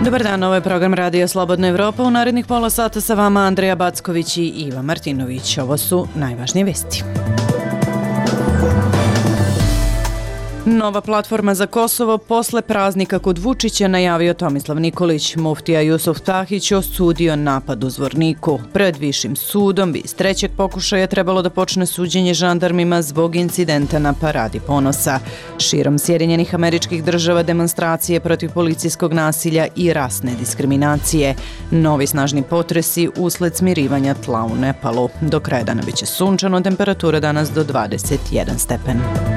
Dobar dan, ovo je program Radija Slobodna Evropa. U narednih pola sata sa vama Andreja Backović i Iva Martinović. Ovo su najvažnije vesti. Nova platforma za Kosovo posle praznika kod Vučića najavio Tomislav Nikolić. Muftija Jusuf Tahić osudio napad u Zvorniku. Pred višim sudom bi iz trećeg pokušaja trebalo da počne suđenje žandarmima zbog incidenta na Paradi ponosa. Širom Sjedinjenih Američkih Država demonstracije protiv policijskog nasilja i rasne diskriminacije. Novi snažni potresi usled smirivanja tla u Nepalu. Do kraja dana biće sunčano, temperatura danas do 21 stepen.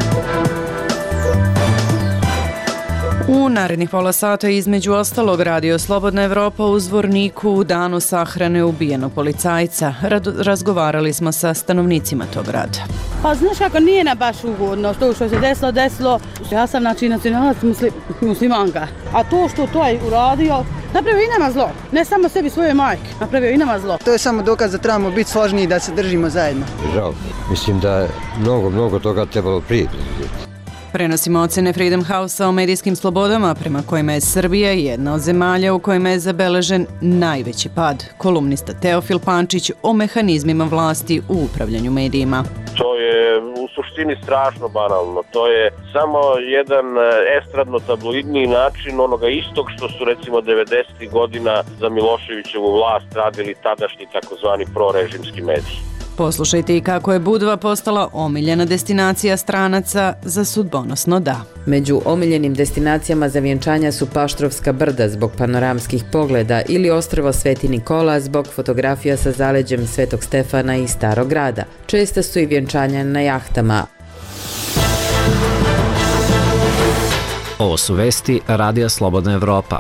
U narednih pola sata između ostalog Radio Slobodna Evropa u Zvorniku u danu sahrane ubijenog policajca. Razgovarali smo sa stanovnicima tog grada. Pa znaš kako nije na baš ugodno to što se desilo. Ja sam znači nacionalac muslimanka. A to što to je uradio, napravio i nama zlo. Ne samo sebi, svoje majke. Napravio i nama zlo. To je samo dokaz da trebamo biti složniji, da se držimo zajedno. Žal. Mislim da je mnogo toga trebalo prije. Prenosimo ocene Freedom House-a o medijskim slobodama, prema kojima je Srbija jedna od zemalja u kojima je zabeležen najveći pad. Kolumnista Teofil Pančić o mehanizmima vlasti u upravljanju medijima. To je u suštini strašno banalno. To je samo jedan estradno-tabloidni način onoga istog što su recimo 90. godina za Miloševićevu vlast radili tadašnji takozvani prorežimski mediji. Poslušajte i kako je Budva postala omiljena destinacija stranaca za sudbonosno da. Među omiljenim destinacijama za vjenčanja su Paštrovska brda zbog panoramskih pogleda ili ostrvo Sveti Nikola zbog fotografija sa zaleđem Svetog Stefana i Starog grada. Česta su i vjenčanja na jahtama. Ovo su vesti Radija Slobodna Evropa.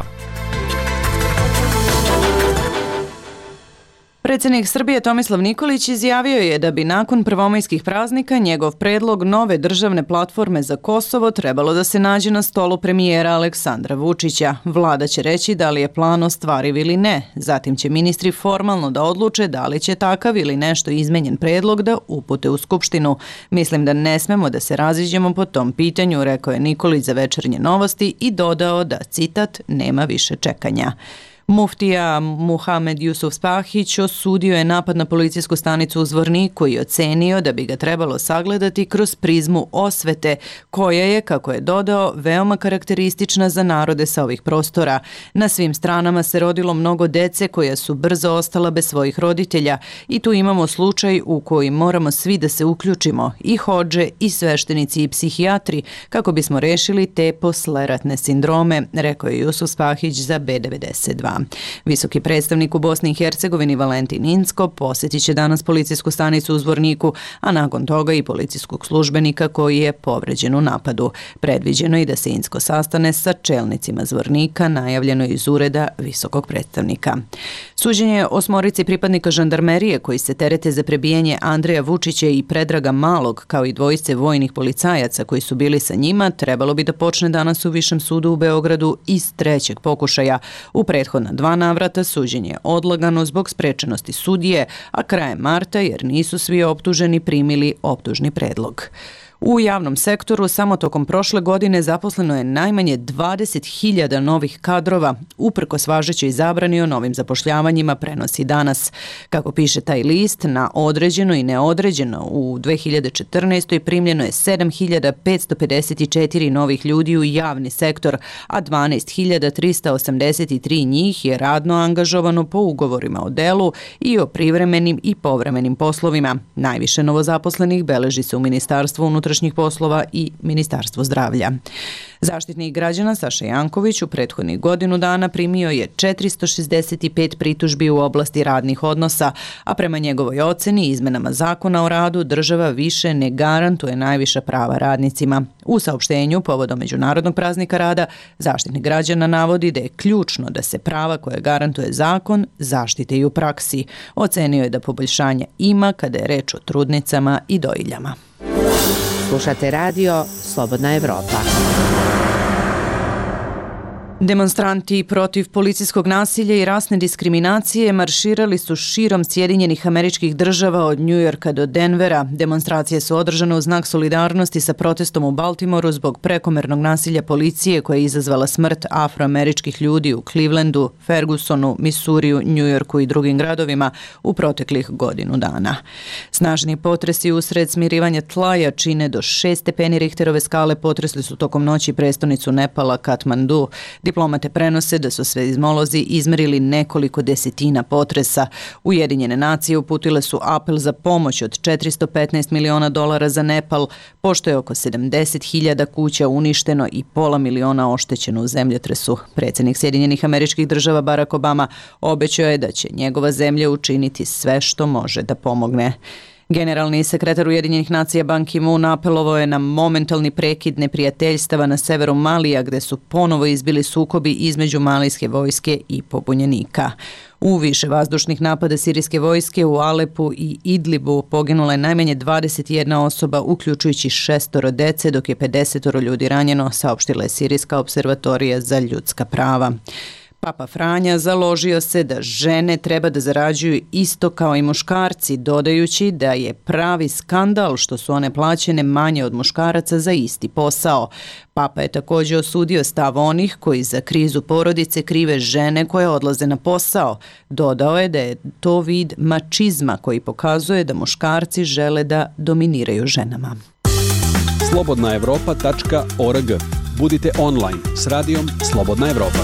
Predsjednik Srbije Tomislav Nikolić izjavio je da bi nakon prvomajskih praznika njegov predlog nove državne platforme za Kosovo trebalo da se nađe na stolu premijera Aleksandra Vučića. Vlada će reći da li je plan ostvariv ili ne. Zatim će ministri formalno da odluče da li će takav ili nešto izmenjen predlog da upute u Skupštinu. Mislim da ne smemo da se raziđemo po tom pitanju, rekao je Nikolić za Večernje novosti i dodao da, citat, nema više čekanja. Muftija Muhamed Jusuf Tahić osudio je napad na policijsku stanicu u Zvorniku i ocenio da bi ga trebalo sagledati kroz prizmu osvete, koja je, kako je dodao, veoma karakteristična za narode sa ovih prostora. Na svim stranama se rodilo mnogo dece koja su brzo ostala bez svojih roditelja i tu imamo slučaj u koji moramo svi da se uključimo, i hodže, i sveštenici, i psihijatri, kako bismo rešili te posleratne sindrome, rekao je Jusuf Tahić za B92. Visoki predstavnik u Bosni i Hercegovini Valentin Incko posjetit će danas policijsku stanicu u Zvorniku, a nakon toga i policijskog službenika koji je povređen u napadu. Predviđeno je da se Incko sastane sa čelnicima Zvornika, najavljeno iz ureda visokog predstavnika. Suđenje osmorici pripadnika žandarmerije koji se terete za prebijanje Andreja Vučića i Predraga Malog, kao i dvojice vojnih policajaca koji su bili sa njima, trebalo bi da počne danas u Višem sudu u Beogradu iz trećeg pokušaja. U prethodna 2 navrata suđenje je odlagano zbog sprečenosti sudije, a krajem marta jer nisu svi optuženi primili optužni predlog. U javnom sektoru samo tokom prošle godine zaposleno je najmanje 20.000 novih kadrova, uprkos važećoj zabrani o novim zapošljavanjima, prenosi danas. Kako piše taj list, na određeno i neodređeno u 2014. primljeno je 7.554 novih ljudi u javni sektor, a 12.383 njih je radno angažovano po ugovorima o delu i o privremenim i povremenim poslovima. Najviše novozaposlenih beleži se u Ministarstvu unutrašnjih poslova i Ministarstvo zdravlja. Zaštitnik građana Saša Janković u prethodnih godinu dana primio je 465 pritužbi u oblasti radnih odnosa, a prema njegovoj oceni izmenama zakona o radu država više ne garantuje najviša prava radnicima. U saopštenju povodom Međunarodnog praznika rada Zaštitnik građana navodi da je ključno da se prava koje garantuje zakon zaštite i u praksi. Ocenio je da poboljšanja ima kada je reč o trudnicama i dojiljama. Slušate radio Slobodna Evropa. Demonstranti protiv policijskog nasilja i rasne diskriminacije marširali su širom Sjedinjenih Američkih Država od Njujorka do Denvera. Demonstracije su održane u znak solidarnosti sa protestom u Baltimoru zbog prekomernog nasilja policije koja je izazvala smrt afroameričkih ljudi u Clevelandu, Fergusonu, Missouriju, Njujorku i drugim gradovima u proteklih godinu dana. Snažni potresi usred smirivanja tla jačine do 6 stepeni Richterove skale potresli su tokom noći prestonicu Nepala, Katmandu. Diplomate prenose da su seizmolozi izmerili nekoliko desetina potresa. Ujedinjene nacije uputile su apel za pomoć od $415 miliona za Nepal, pošto je oko 70.000 kuća uništeno i pola miliona oštećeno u zemljotresu. Predsjednik Sjedinjenih Američkih Država Barack Obama obećao je da će njegova zemlja učiniti sve što može da pomogne. Generalni sekretar Ujedinjenih nacija Ban Ki-moon apelovao je na momentalni prekid neprijateljstava na severu Malija gde su ponovo izbili sukobi između malijske vojske i pobunjenika. U više vazdušnih napada sirijske vojske u Alepu i Idlibu poginula je najmanje 21 osoba, uključujući 6 dece, dok je 50 ljudi ranjeno, saopštila je Sirijska observatorija za ljudska prava. Papa Franja založio se da žene treba da zarađuju isto kao i muškarci, dodajući da je pravi skandal što su one plaćene manje od muškaraca za isti posao. Papa je također osudio stav onih koji za krizu porodice krive žene koje odlaze na posao. Dodao je da je to vid mačizma koji pokazuje da muškarci žele da dominiraju ženama. slobodnaevropa.org. Budite online s radijom Slobodna Evropa.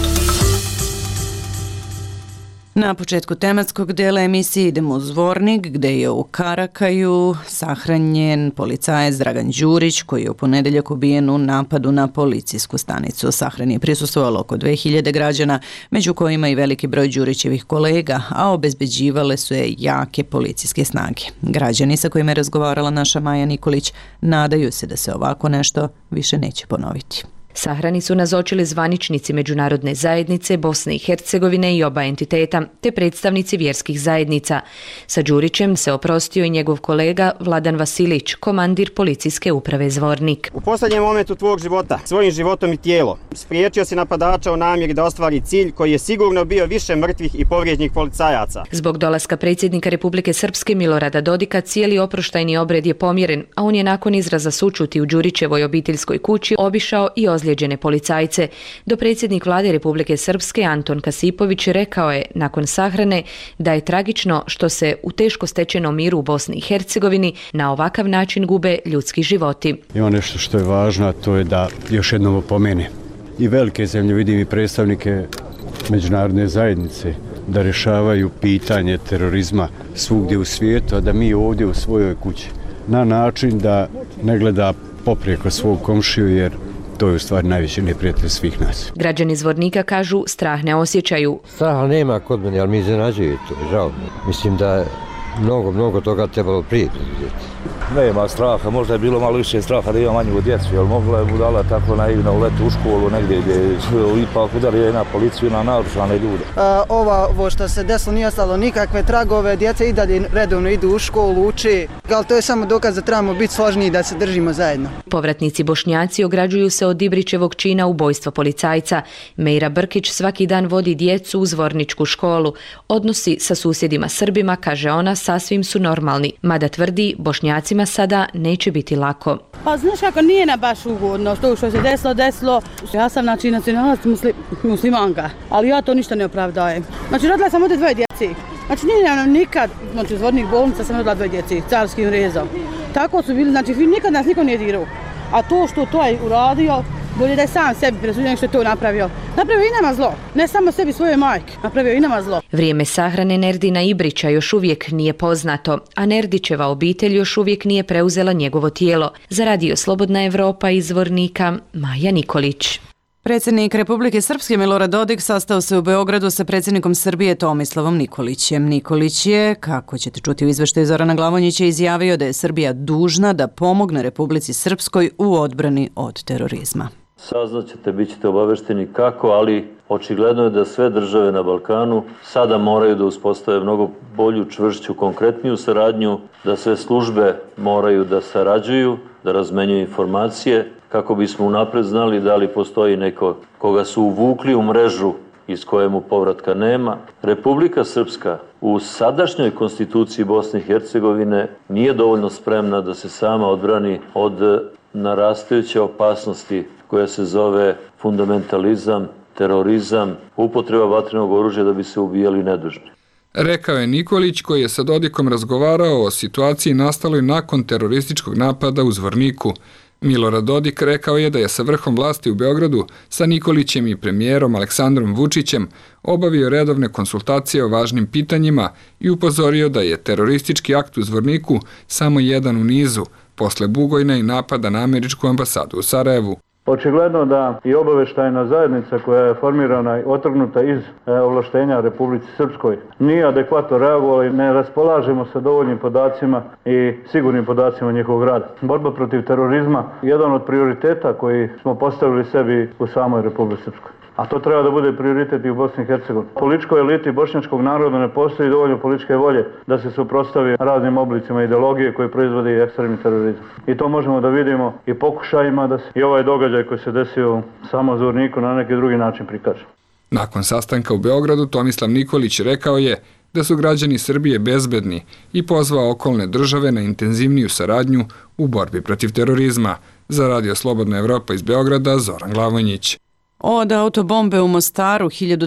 Na početku tematskog dela emisije idemo u Zvornik, gde je u Karakaju sahranjen policajac Dragan Đurić, koji je u ponedeljak ubijen u napadu na policijsku stanicu. Sahrani je prisustvovalo oko 2000 građana, među kojima i veliki broj Đurićevih kolega, a obezbeđivale su je jake policijske snage. Građani sa kojima je razgovarala naša Maja Nikolić nadaju se da se ovako nešto više neće ponoviti. Sahrani su nazočili zvaničnici Međunarodne zajednice Bosne i Hercegovine i oba entiteta, te predstavnici vjerskih zajednica. Sa Đurićem se oprostio i njegov kolega Vladan Vasilić, komandir policijske uprave Zvornik. U posljednjem momentu tvog života, svojim životom i tijelo, spriječio si napadača u namjeri da ostvari cilj koji je sigurno bio više mrtvih i povrijeđenih policajaca. Zbog dolaska predsjednika Republike Srpske Milorada Dodika cijeli oproštajni obred je pomjeren, a on je nakon izraza sućuti u Đurićevoj obiteljskoj kući obišao i ozlijeđene policajce. Dopredsjednik vlade Republike Srpske Anton Kasipović rekao je nakon sahrane da je tragično što se u teško stečenom miru u Bosni i Hercegovini na ovakav način gube ljudski životi. Ima nešto što je važno, a to je da još jednom opomene i velike zemlje, vidim i predstavnike međunarodne zajednice, da rješavaju pitanje terorizma svugdje u svijetu, a da mi ovdje u svojoj kući na način da ne gleda poprijeko svog komšiju, jer to je u stvari najveći neprijatelj svih nas. Građani Zvornika kažu strah ne osjećaju. Straha nema kod mene, ali mi iznenađuje to, žao. Mislim da je mnogo toga trebalo prije predvidjeti. Nema straha, možda je bilo malo više straha da ima manju djecu, jer mogla je budala tako naivna uleti u školu negdje gdje ipak udari na policiju, na naoružane ljude. Ovo što se desilo nije ostalo nikakve tragove, djeca i dalje redovno idu u školu, uči, ali to je samo dokaz da trebamo biti složniji, da se držimo zajedno. Povratnici Bošnjaci ograđuju se od Ibrićevog čina ubojstva policajca. Mejra Brkić svaki dan vodi djecu u Zvorničku školu. Odnosi sa susjedima Srbima, kaže ona, sasvim su normalni, mada tvrdi Bošnjacima sada neće biti lako. Pa znaš kako nije na baš ugodno to što se desilo. Ja sam nacionalac muslimanka, ali ja to ništa ne opravdajem. Znači rodila sam ovdje 2 djeci. Znači nije nam nikad, znači Zvornik bolnica sam rodila 2 djeci, carskim rezom. Tako su bili, znači nikad nas niko nije dirao. A to što to je uradio, bolje da je sam sebi presudio što je to napravio. Napravio i nama zlo, ne samo sebi, svoje majke, napravio i nama zlo. Vrijeme sahrane Nerdina Ibrića još uvijek nije poznato, a Nerdićeva obitelj još uvijek nije preuzela njegovo tijelo. Za radio Slobodna Evropa iz Zvornika, Maja Nikolić. Predsjednik Republike Srpske Milorad Dodik sastao se u Beogradu sa predsjednikom Srbije Tomislavom Nikolićem. Nikolić je, kako ćete čuti u izveštaju Zorana Glavonjića, izjavio da je Srbija dužna da pomogne Republici Srpskoj u odbrani od terorizma. Saznaćete, bit ćete obavešteni kako, ali očigledno je da sve države na Balkanu sada moraju da uspostave mnogo bolju, čvršću, konkretniju saradnju, da sve službe moraju da sarađuju, da razmenjuju informacije, kako bismo unapred znali da li postoji neko koga su uvukli u mrežu iz kojemu povratka nema. Republika Srpska u sadašnjoj konstituciji Bosne i Hercegovine nije dovoljno spremna da se sama odbrani od narastajuće opasnosti koja se zove fundamentalizam, terorizam, upotreba vatrenog oružja da bi se ubijali nedužni. Rekao je Nikolić, koji je sa Dodikom razgovarao o situaciji nastaloj nakon terorističkog napada u Zvorniku. Milorad Dodik rekao je da je sa vrhom vlasti u Beogradu sa Nikolićem i premijerom Aleksandrom Vučićem obavio redovne konsultacije o važnim pitanjima i upozorio da je teroristički akt u Zvorniku samo jedan u nizu, posle Bugojna i napada na američku ambasadu u Sarajevu. Očigledno da i obaveštajna zajednica koja je formirana i otrgnuta iz ovlaštenja Republici Srpskoj nije adekvatno reagovala i ne raspolažemo sa dovoljnim podacima i sigurnim podacima njihovog rada. Borba protiv terorizma je jedan od prioriteta koji smo postavili sebi u samoj Republici Srpskoj. A to treba da bude prioritet i u Bosni i Hercegovini. Političkoj eliti bošnjačkog naroda ne postoji dovoljno političke volje da se suprotstavi raznim oblicima ideologije koje proizvodi ekstremni terorizam. I to možemo da vidimo i pokušajima da se i ovaj događaj koji se desio u samom Zvorniku na neki drugi način prikaže. Nakon sastanka u Beogradu Tomislav Nikolić rekao je da su građani Srbije bezbedni i pozvao okolne države na intenzivniju saradnju u borbi protiv terorizma. Za Radio Slobodna Evropa iz Beograda, Zoran Glavonjić. Od autobombe u Mostaru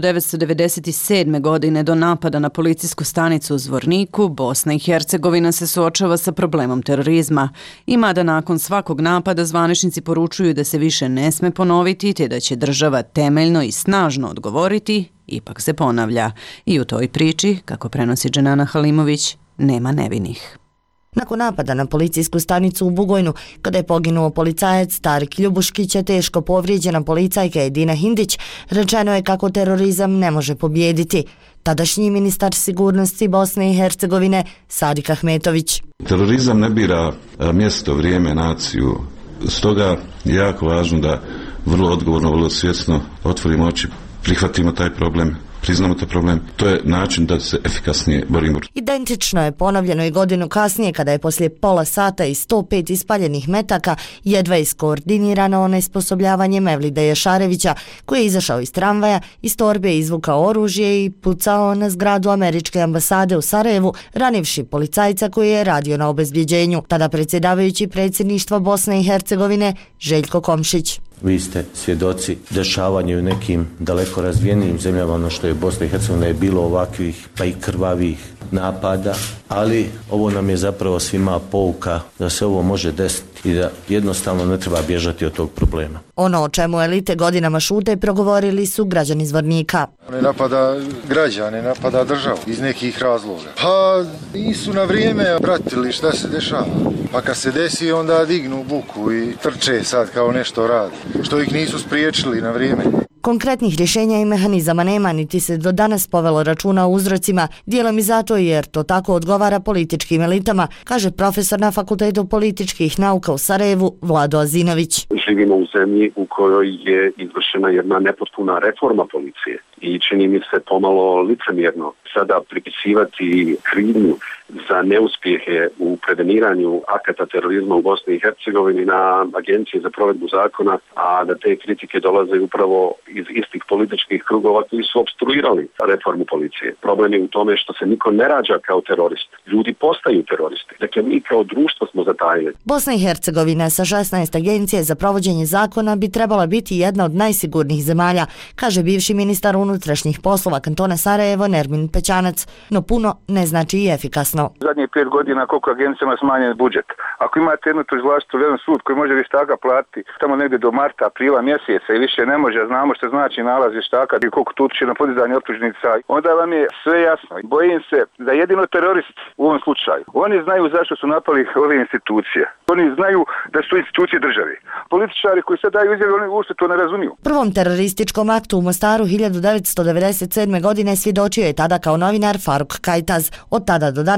1997. godine do napada na policijsku stanicu u Zvorniku, Bosna i Hercegovina se suočava sa problemom terorizma. I mada nakon svakog napada zvaničnici poručuju da se više ne sme ponoviti te da će država temeljno i snažno odgovoriti, ipak se ponavlja. I u toj priči, kako prenosi Dženana Halimović, nema nevinih. Nakon napada na policijsku stanicu u Bugojnu, kada je poginuo policajac Tarik Ljubuškić, a teško povrijeđena policajka Edina Hindić, rečeno je kako terorizam ne može pobijediti. Tadašnji ministar sigurnosti Bosne i Hercegovine Sadik Ahmetović. Terorizam ne bira mjesto, vrijeme, naciju. Stoga je jako važno da vrlo odgovorno, vrlo svjesno otvorimo oči, prihvatimo taj problem, priznamo taj problem. To je način da se efikasnije borimo. Identično je ponovljeno i godinu kasnije kada je poslije pola sata i 105 ispaljenih metaka jedva iskoordinirano onesposobljavanje Mevlida Ješarevića, koji je izašao iz tramvaja, iz torbe izvukao oružje i pucao na zgradu američke ambasade u Sarajevu, ranivši policajca koji je radio na obezbjeđenju, tada predsjedavajući predsjedništva Bosne i Hercegovine Željko Komšić. Vi ste svjedoci dešavanja u nekim daleko razvijenijim zemljama, ono što je Bosna i Hercegovina, je bilo ovakvih pa i krvavih napada, ali ovo nam je zapravo svima pouka da se ovo može desiti i da jednostavno ne treba bježati od tog problema. Ono o čemu elite godinama šute progovorili su građani Zvornika. Ne napada građane, napada državu iz nekih razloga. Pa nisu na vrijeme pratili šta se dešava. Pa kad se desi onda dignu buku i trče sad kao nešto radi, što ih nisu spriječili na vrijeme. Konkretnih rješenja i mehanizama nema, niti se do danas povelo računa o uzrocima, dijelom i zato jer to tako odgovara političkim elitama, kaže profesor na Fakultetu političkih nauka u Sarajevu Vlado Azinović. Živimo u zemlji u kojoj je izvršena jedna nepotpuna reforma policije i čini mi se pomalo licemjerno sada pripisivati krivnju za neuspjehe u preveniranju akata terorizma u Bosni i Hercegovini na Agenciji za provedbu zakona, a da te kritike dolaze upravo iz istih političkih krugova koji su opstruirali reformu policije. Problem je u tome što se niko ne rađa kao terorist. Ljudi postaju teroristi. Dakle, mi kao društvo smo zatajili. Bosna i Hercegovina sa 16 agencije za provođenje zakona bi trebala biti jedna od najsigurnijih zemalja, kaže bivši ministar unutrašnjih poslova kantona Sarajevo Nermin Pećanac, no puno ne znači i efikasno. Zadnjih 5 godina koliko agencijama smanjen budžet. Ako imate jednu tužilaštvo, jedan sud koji može vještaka platiti tamo negdje do marta, aprila mjeseca i više ne može, znamo što znači nalaz vještaka i koliko tu utiče na podizanje optužnica, onda vam je sve jasno. Bojim se da jedino teroristi u ovom slučaju, oni znaju zašto su napali ove institucije. Oni znaju da su institucije države. Političari koji sad daju izjave, oni uopšte to ne razumiju. Prvom terorističkom aktu u Mostaru 1997. godine svjedočio je tada kao novinar Faruk Kajtaz. Od tada do danas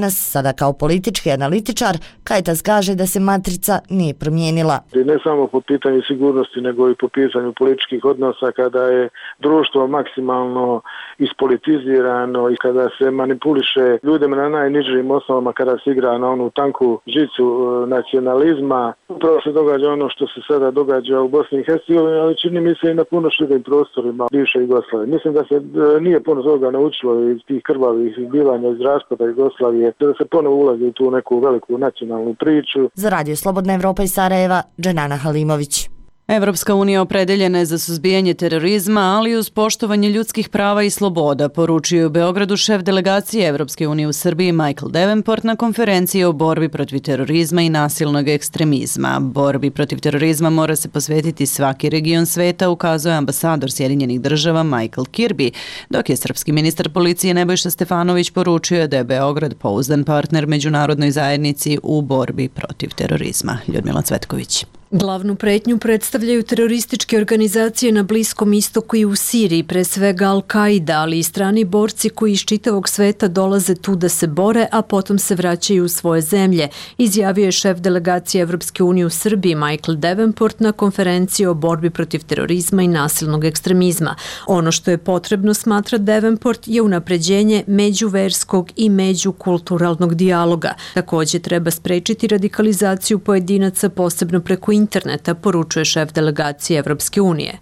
Danas, sada kao politički analitičar, Kajtas kaže da se matrica nije promijenila. Ne samo po pitanju sigurnosti, nego i po pitanju političkih odnosa, kada je društvo maksimalno ispolitizirano i kada se manipuliše ljudima na najnižim osnovama, kada se igra na onu tanku žicu nacionalizma. Upravo se događa ono što se sada događa u Bosni i Hercegovini, ali čini mi se i na puno širim prostorima bivše Jugoslavije. Mislim da se nije puno toga naučilo iz tih krvavih zbivanja iz raspada Jugoslavije, da se ponovo ulazi u tu neku veliku nacionalnu priču. Za Radio Slobodna Evropa iz Sarajeva, Dženana Halimović. Evropska unija opredeljena je za suzbijanje terorizma, ali i uz poštovanje ljudskih prava i sloboda, poručio u Beogradu šef delegacije Evropske unije u Srbiji Michael Davenport na konferenciji o borbi protiv terorizma i nasilnog ekstremizma. Borbi protiv terorizma mora se posvetiti svaki region sveta, ukazuje ambasador Sjedinjenih država Michael Kirby, dok je srpski ministar policije Nebojša Stefanović poručio da je Beograd pouzdan partner međunarodnoj zajednici u borbi protiv terorizma. Ljudmila Cvetković. Glavnu pretnju predstavljaju terorističke organizacije na Bliskom istoku i u Siriji, pre svega Al-Qaida, ali i strani borci koji iz čitavog sveta dolaze tu da se bore, a potom se vraćaju u svoje zemlje, izjavio je šef delegacije Evropske unije u Srbiji Michael Davenport na konferenciji o borbi protiv terorizma i nasilnog ekstremizma. Ono što je potrebno, smatra Davenport, je unapređenje međuverskog i međukulturalnog dijaloga. Također treba sprečiti radikalizaciju pojedinaca, posebno preko interneta, poručuje šef delegacije Evropske unije.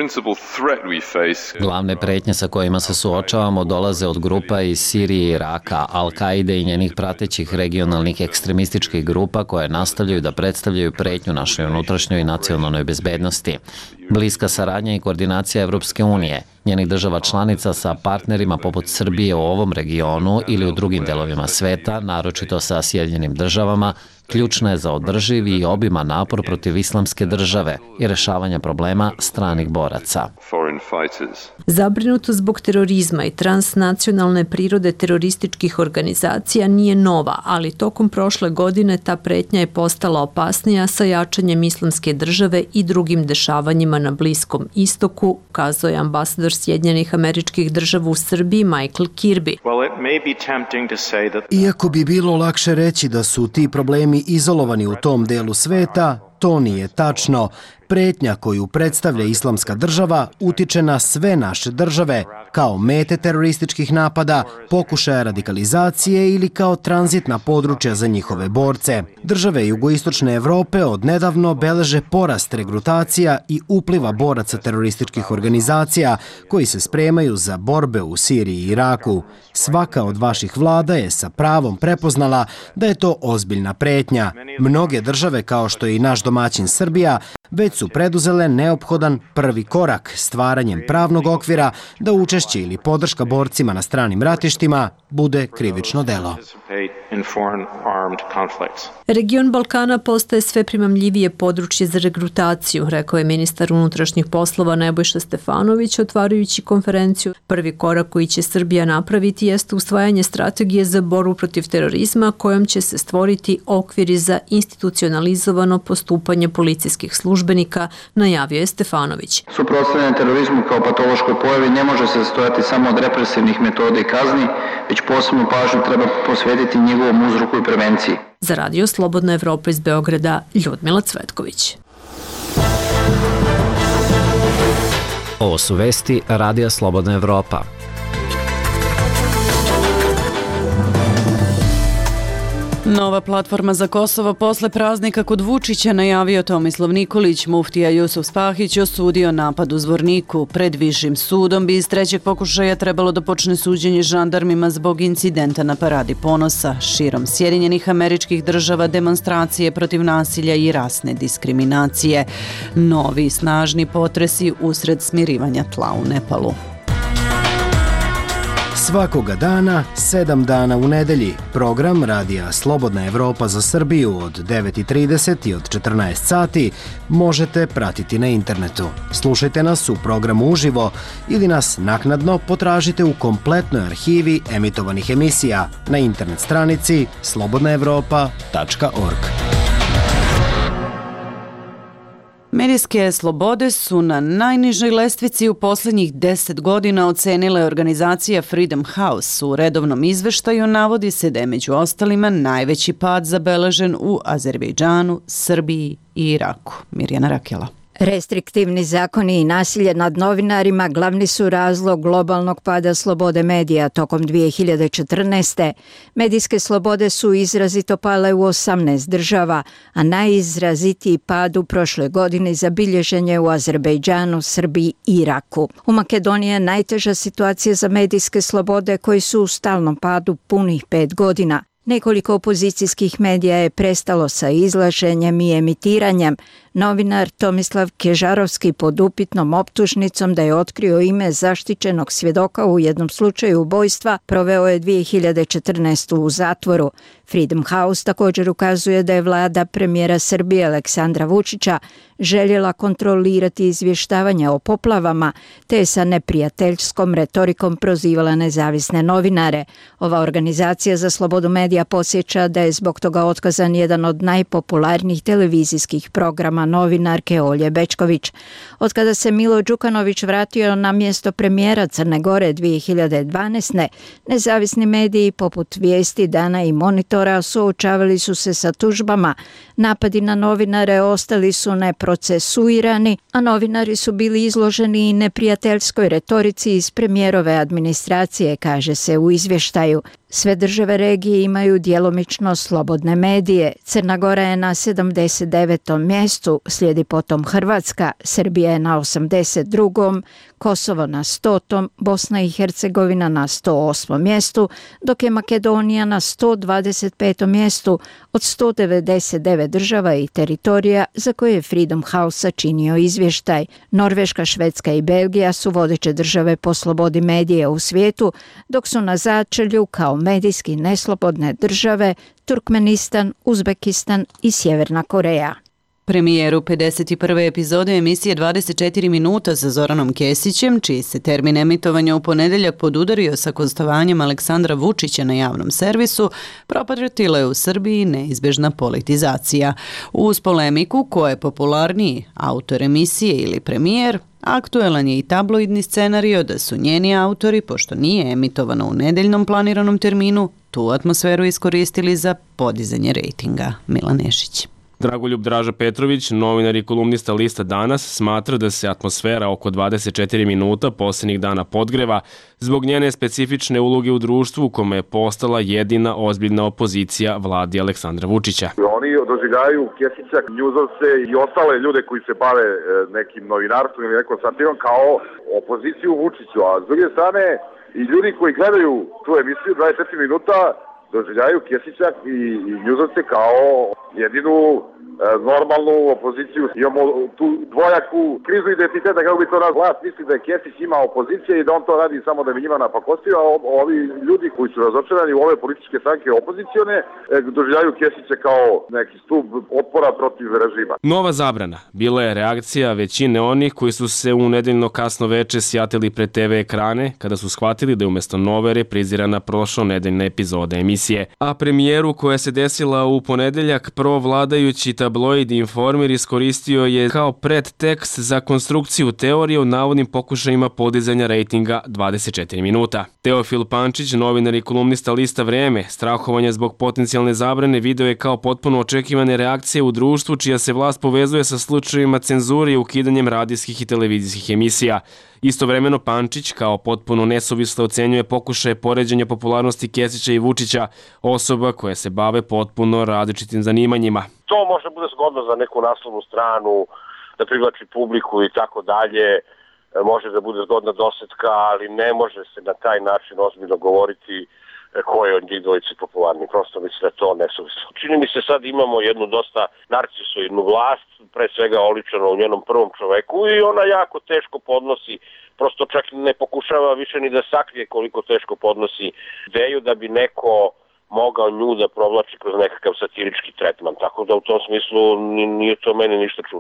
Glavne pretnje sa kojima se suočavamo dolaze od grupa iz Sirije i Iraka, Al-Qaide i njenih pratećih regionalnih ekstremističkih grupa koje nastavljaju da predstavljaju pretnju našoj unutrašnjoj i nacionalnoj bezbednosti. Bliska saradnja i koordinacija Evropske unije, njenih država članica sa partnerima poput Srbije u ovom regionu ili u drugim delovima sveta, naročito sa Sjedinjenim državama, ključna je za održiv i obiman napor protiv islamske države i rešavanja problema stranih boraca. Zabrinuto zbog terorizma i transnacionalne prirode terorističkih organizacija nije nova, ali tokom prošle godine ta pretnja je postala opasnija sa jačanjem islamske države i drugim dešavanjima na Bliskom istoku, kazuje ambasador Sjedinjenih Američkih Država u Srbiji Michael Kirby. Iako bi bilo lakše reći da su ti problemi izolovani u tom delu sveta, to nije tačno. Pretnja koju predstavlja islamska država utiče na sve naše države, kao mete terorističkih napada, pokušaja radikalizacije ili kao tranzitna područja za njihove borce. Države jugoistočne Evrope odnedavno beleže porast regrutacija i upliva boraca terorističkih organizacija koji se spremaju za borbe u Siriji i Iraku. Svaka od vaših vlada je sa pravom prepoznala da je to ozbiljna pretnja. Mnoge države, kao što je i naš domaćin Srbija, već su preduzele neophodan prvi korak stvaranjem pravnog okvira da učešće ili podrška borcima na stranim ratištima bude krivično delo. Region Balkana postaje sve primamljivije područje za regrutaciju, rekao je ministar unutrašnjih poslova Nebojša Stefanović, otvarajući konferenciju. Prvi korak koji će Srbija napraviti jeste usvajanje strategije za borbu protiv terorizma kojom će se stvoriti okviri za institucionalizovano postupanje policijskih službenika, najavio je Stefanović. Suprotstavljanje terorizmu kao patološkoj pojavi ne može se sastojati samo od represivnih metoda i kazni, već posebnu pažnju treba posvetiti njegovom uzroku i prevenciji. Za Radio Slobodna Evropa iz Beograda, Ljudmila Cvetković. Ovo su vesti Radija Slobodna Evropa. Nova platforma za Kosovo posle praznika kod Vučića, najavio Tomislav Nikolić. Muftija Jusuf Spahić osudio napad u Zvorniku. Pred višim sudom bi iz trećeg pokušaja trebalo da počne suđenje žandarmima zbog incidenta na Paradi ponosa. Širom Sjedinjenih Američkih Država demonstracije protiv nasilja i rasne diskriminacije. Novi snažni potresi usred smirivanja tla u Nepalu. Svakoga dana, 7 dana u nedelji, program Radija Slobodna Evropa za Srbiju od 9:30 i od 14 sati možete pratiti na internetu. Slušajte nas u programu uživo ili nas naknadno potražite u kompletnoj arhivi emitovanih emisija na internet stranici slobodnaevropa.org. Medijske slobode su na najnižoj lestvici u posljednjih 10 godina, ocenile organizacija Freedom House. U redovnom izveštaju navodi se da je među ostalima najveći pad zabeležen u Azerbejdžanu, Srbiji i Iraku. Mirjana Rakela. Restriktivni zakoni i nasilje nad novinarima glavni su razlog globalnog pada slobode medija tokom 2014. Medijske slobode su izrazito pale u 18 država, a najizrazitiji pad u prošloj godini zabilježen je u Azerbejdžanu, Srbiji i Iraku. U Makedoniji je najteža situacija za medijske slobode koji su u stalnom padu punih 5 godina. Nekoliko opozicijskih medija je prestalo sa izlaženjem i emitiranjem. Novinar Tomislav Kežarovski pod upitnom optužnicom da je otkrio ime zaštićenog svjedoka u jednom slučaju ubojstva proveo je 2014. u zatvoru. Freedom House također ukazuje da je vlada premijera Srbije Aleksandra Vučića željela kontrolirati izvještavanje o poplavama, te je sa neprijateljskom retorikom prozivala nezavisne novinare. Ova organizacija za slobodu medija podsjeća da je zbog toga otkazan jedan od najpopularnijih televizijskih programa novinarke Olje Bečković. Od kada se Milo Đukanović vratio na mjesto premijera Crne Gore 2012. nezavisni mediji poput Vijesti, Dana i Monitora suočavali su se sa tužbama. Napadi na novinare ostali su neprocesuirani, a novinari su bili izloženi i neprijateljskoj retorici iz premijerove administracije, kaže se u izvještaju. Sve države regije imaju djelomično slobodne medije. Crna Gora je na 79. mjestu, slijedi potom Hrvatska, Srbija je na 82. Kosovo na 100. Bosna i Hercegovina na 108. mjestu, dok je Makedonija na 125. mjestu od 199 država i teritorija za koje je Freedom House sačinio izvještaj. Norveška, Švedska i Belgija su vodeće države po slobodi medija u svijetu, dok su na začelju kao medijski neslobodne države Turkmenistan, Uzbekistan i Sjeverna Koreja. Premijeru 51. epizode emisije 24 minuta sa Zoranom Kesićem, čiji se termin emitovanja u ponedjeljak podudario sa gostovanjem Aleksandra Vučića na javnom servisu, propratila je u Srbiji neizbježna politizacija. Uz polemiku ko je popularniji, autor emisije ili premijer, aktuelan je i tabloidni scenario da su njeni autori, pošto nije emitovano u nedeljnom planiranom terminu, tu atmosferu iskoristili za podizanje rejtinga. Milan Nešić. Dragoljub Draža Petrović, novinar i kolumnista lista Danas, smatra da se atmosfera oko 24 minuta posljednjih dana podgreva zbog njene specifične uloge u društvu u kome je postala jedina ozbiljna opozicija vladi Aleksandra Vučića. Oni doživljaju Kesića, njuzovce i ostale ljude koji se bave nekim novinarstvom ili nekom satirom kao opoziciju Vučiću, a s druge strane i ljudi koji gledaju tu emisiju 24 minuta doživljaju Kesića i njuzovce kao jedinu normalnu opoziciju. Imamo tu dvojaku krizu identiteta, kako bi to nas vlast misli da je Kesić ima opozicije i da on to radi samo da bi njima napakostio, a ovi ljudi koji su razočarani u ove političke stranke opozicione doživljaju Kesića kao neki stup otpora protiv režima. Nova zabrana bila je reakcija većine onih koji su se u nedeljno kasno veče sjatili pred TV ekrane kada su shvatili da je umjesto nove reprizirana prošlonedeljna epizoda emisije. A premijeru koja se desila u ponedeljak provladajući tabloid Informer iskoristio je kao predtekst za konstrukciju teorije o navodnim pokušajima podizanja rejtinga 24 minuta. Teofil Pančić, novinar i kolumnista lista Vrijeme, strahovanje zbog potencijalne zabrane video je kao potpuno očekivane reakcije u društvu čija se vlast povezuje sa slučajevima cenzure i ukidanjem radijskih i televizijskih emisija. Istovremeno Pančić kao potpuno nesuvislo ocenjuje pokušaje poređenja popularnosti Kesića i Vučića, osoba koje se bave potpuno različitim zanimanjima. To može bude zgodno za neku naslovnu stranu, da privlači publiku i tako dalje, može da bude zgodna dosetka, ali ne može se na taj način ozbiljno govoriti ko je od njih dvojice popularni. Prosto mislim da je to nesuvislo. Čini mi se sad imamo jednu dosta narcisoidnu vlast, pre svega oličeno u njenom prvom čoveku i ona jako teško podnosi, prosto čak ne pokušava više ni da sakrije koliko teško podnosi ideju da bi neko mogao nju da provlači kroz nekakav satirički tretman. Tako da u tom smislu nije to meni ništa čudno.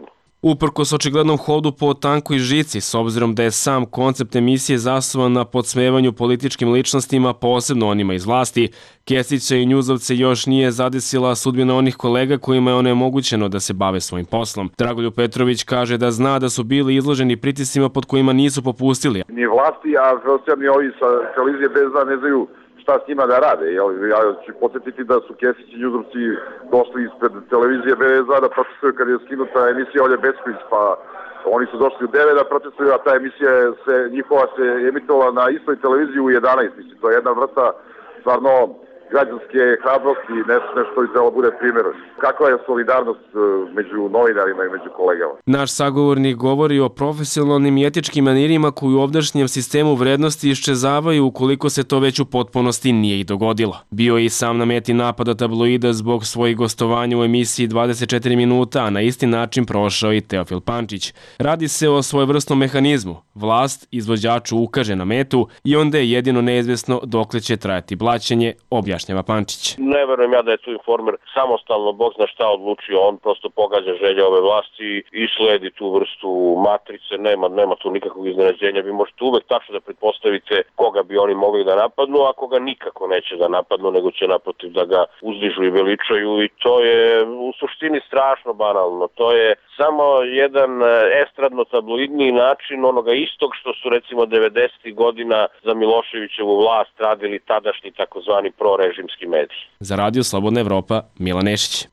Uprkos očiglednom hodu po tankoj žici, s obzirom da je sam koncept emisije zasnovan na podsmevanju političkim ličnostima, posebno onima iz vlasti, Kesića i Njuzovce još nije zadesila sudbina onih kolega kojima je onemogućeno da se bave svojim poslom. Dragoljub Petrović kaže da zna da su bili izloženi pritiscima pod kojima nisu popustili. Ni vlasti, a ni ovi sa televizije BZ ne znaju šta s njima da rade. Ja ću podsjetiti da su Kesić i Njuzovci došli ispred televizije BZ da protestuju kad je skinuta emisija Olje Bećković, pa oni su došli u 9 da protestuju, a ta emisija njihova se emitovala na istoj televiziji u 11. Mislim, to je jedna vrsta stvarno građanske hrabrosti, nešto bi trebalo bude primjer. Kakva je solidarnost među novinarima i među kolegama? Naš sagovornik govori o profesionalnim i etičkim manirima koji u ovdašnjem sistemu vrednosti iščezavaju ukoliko se to već u potpunosti nije i dogodilo. Bio je i sam na meti napada tabloida zbog svojih gostovanja u emisiji 24 minuta, a na isti način prošao i Teofil Pančić. Radi se o svojevrsnom mehanizmu. Vlast izvođaču ukaže na metu i onda je jedino neizvesno dokle će trajati blaćenje, objašnjava Pančić. Ne verujem ja da je tu Informer samostalno, Bog zna šta odlučio, on prosto pogađa želje ove vlasti i sledi tu vrstu matrice, nema tu nikakvog iznenađenja, vi možete uvek tačno da pretpostavite koga bi oni mogli da napadnu, a koga nikako neće da napadnu, nego će naprotiv da ga uzdižu i veličaju i to je u suštini strašno banalno, to je samo jedan estradno-tabloidni način onoga istog što su recimo 90. godina za Miloševićevu vlast radili tadašnji takozvani prorežimski mediji. Za Radio Slobodna Evropa, Milan Nešić.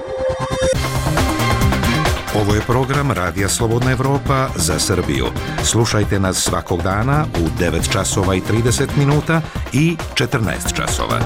Ovo je program Radija Slobodna Evropa za Srbiju. Slušajte nas svakog dana u 9 časova i 30 minuta i 14 časova.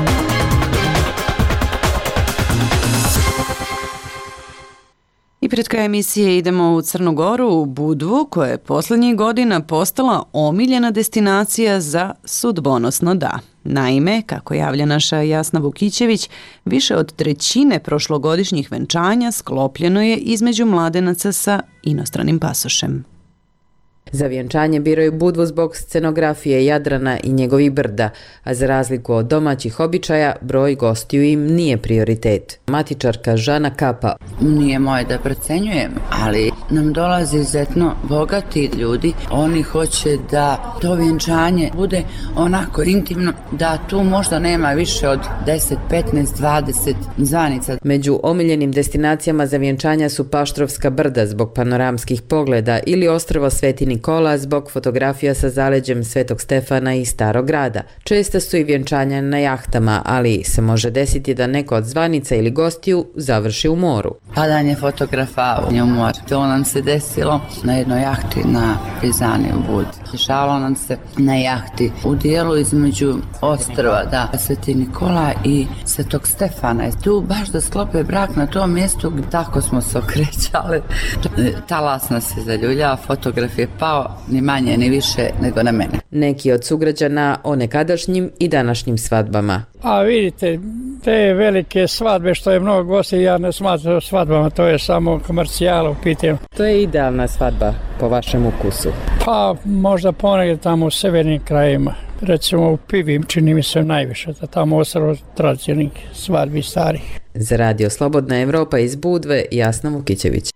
I pred kraj emisije idemo u Crnu Goru, u Budvu, koja je poslednjih godina postala omiljena destinacija za sudbonosno da. Naime, kako javlja naša Jasna Vukićević, više od trećine prošlogodišnjih venčanja sklopljeno je između mladenaca sa inostranim pasošem. Za vjenčanje biraju Budvu zbog scenografije Jadrana i njegovih brda, a za razliku od domaćih običaja, broj gostiju im nije prioritet. Matičarka Žana Kapa. Nije moje da procenjujem, ali nam dolaze izuzetno bogati ljudi. Oni hoće da to vjenčanje bude onako intimno, da tu možda nema više od 10, 15, 20 zvanica. Među omiljenim destinacijama za vjenčanja su Paštrovska brda zbog panoramskih pogleda ili ostrvo Sveti Nikola zbog fotografija sa zaleđem Svetog Stefana i Starog grada. Česta su i vjenčanja na jahtama, ali se može desiti da neko od zvanica ili gostiju završi u moru. Padanje fotografa u moru. To nam se desilo na jednoj jahti na Prizani u Budvi. Dešavalo nam se na jahti u dijelu između ostrva, Sveti Nikola i Svetog Stefana. Tu baš da sklope brak na tom mjestu, tako smo se okrećali. Talas nas je zaljulja, fotograf je pao ni manje ni više nego na mene. Neki od sugrađana o nekadašnjim i današnjim svadbama. A vidite, te velike svadbe što je mnogo gosti, ja ne smatram svadbama, to je samo komercijala u pitanju. To je idealna svadba po vašem ukusu? Pa možda ponegdje tamo u severnim krajima. Recimo u Pivi čini mi se najviše, da tamo ostalo tradicionalnih svadbi starih. Za Radio Slobodna Evropa iz Budve, Jasna Vukićević.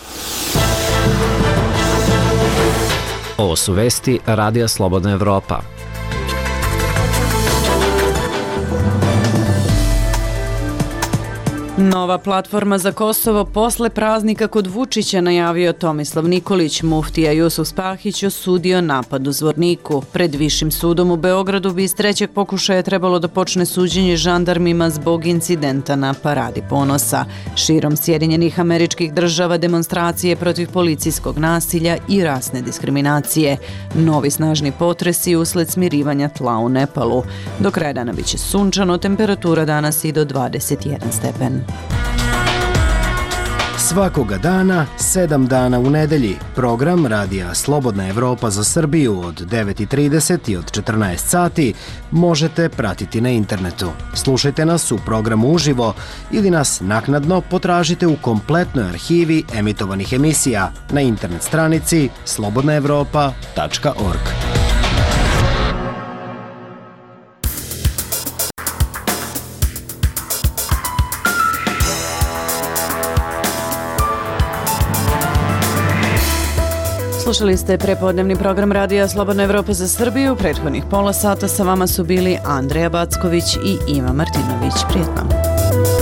Ovo su vesti Radija Slobodna Evropa. Nova platforma za Kosovo posle praznika kod Vučića najavio Tomislav Nikolić. Muftija Jusuf Spahić osudio napad u Zvorniku. Pred Višim sudom u Beogradu bi iz trećeg pokušaja trebalo da počne suđenje žandarmima zbog incidenta na Paradi ponosa. Širom Sjedinjenih Američkih Država demonstracije protiv policijskog nasilja i rasne diskriminacije. Novi snažni potresi usled smirivanja tla u Nepalu. Do kraja dana biće sunčano, temperatura danas i do 21 stepen. Svakoga dana, 7 dana u nedelji. Program Radija Slobodna Evropa za Srbiju od 9:30 i od 14 sati možete pratiti na internetu. Slušajte nas u programu uživo ili nas naknadno potražite u kompletnoj arhivi emitovanih emisija na internet stranici slobodnaevropa.org. Slušali ste prepodnevni program Radija Slobodna Evropa za Srbiju. Prethodnih pola sata sa vama su bili Andreja Backović i Iva Martinović. Prijetno.